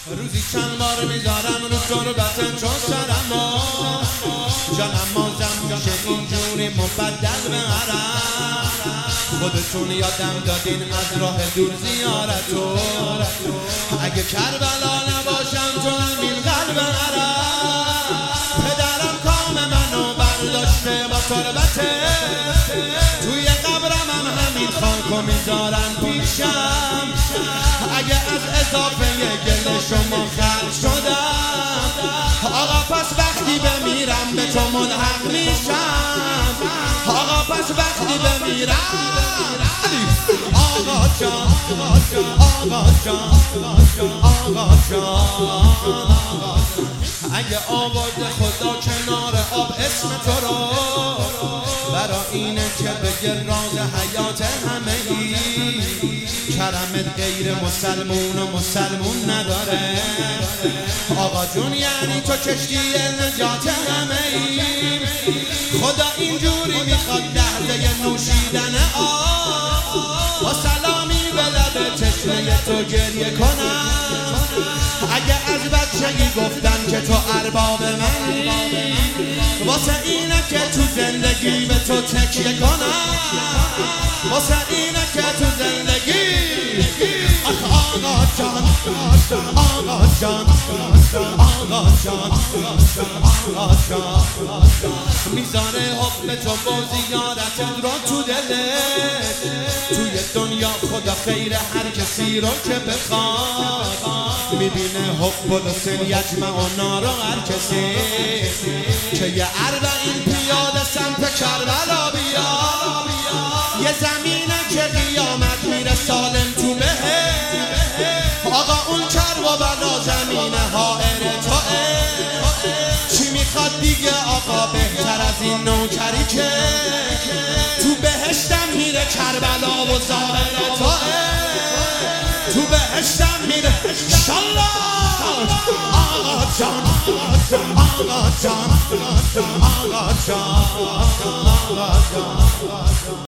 روزی چند بار میذارم رو تربتم چون سرم جانم مازم میشه اینجوری مبدل به عرم. خودتون یادم دادین از راه دور زیارتو، اگه کربلا نباشم تو همین قلب عرم. پدرم کام منو برداشته با تربته، توی قبرم هم همین خاکو میذارم پیشم. اگه از اضافه گل شما خلق شدم، آقا پس وقتی بمیرم به تو ملحق میشم. آقا پس وقتی بمیرم آقا جان آقا جان آقا جان. اگه آورد خدا کنار آب اسم تو رو، برا اینه که بگه راز حیات همه ای. کرمت غیر مسلمون و مسلمون نداره. آقا جون یعنی تو کشتی نجات همه ای. خدا اینجوری میخواد لحظه نوشیدن آب با سلامی به لب چشمه تو گریه کنم. اگه از بچگی گفتن که تو ارباب منی، واسه اینه که تو زندگی به تو تکیه کنم. واسه اینه که تو زندگی آقا جان آقا جان آقا جان آقا جان. میذاره حب تو با زیارتت رو تو دلت. توی دنیا خدا خیر هر کسی رو که بخواد، میبینه حب الحسین یجمع و نار هر کسی. که یه 40 پیاده سمت کربلا بیا، یه زمینه که قیامت میره سالم تو بهه. آقا اون کرب و بلا زمینه حائر توه. چی میخواد دیگه آقا بهتر از این نوکری که تو بهشتم میره کربلا و ظاهر توه. تو بهشتم میره انشالله. آقا جان آقا جان آقا جان آقا جان.